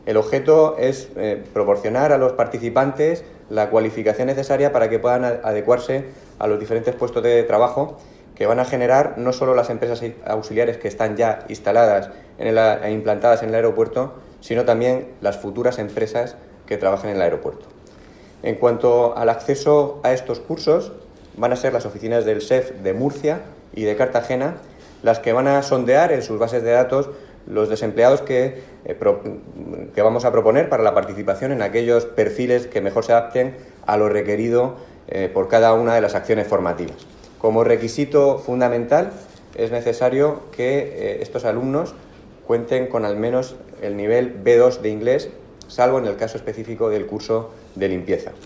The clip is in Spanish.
El objeto es proporcionar a los participantes la cualificación necesaria para que puedan adecuarse a los diferentes puestos de trabajo que van a generar no solo las empresas auxiliares que están ya instaladas e implantadas en el aeropuerto, sino también las futuras empresas que trabajen en el aeropuerto. En cuanto al acceso a estos cursos, van a ser las oficinas del SEF de Murcia y de Cartagena las que van a sondear en sus bases de datos los desempleados que vamos a proponer para la participación en aquellos perfiles que mejor se adapten a lo requerido por cada una de las acciones formativas. Como requisito fundamental es necesario que estos alumnos cuenten con al menos el nivel B2 de inglés, salvo en el caso específico del curso de limpieza.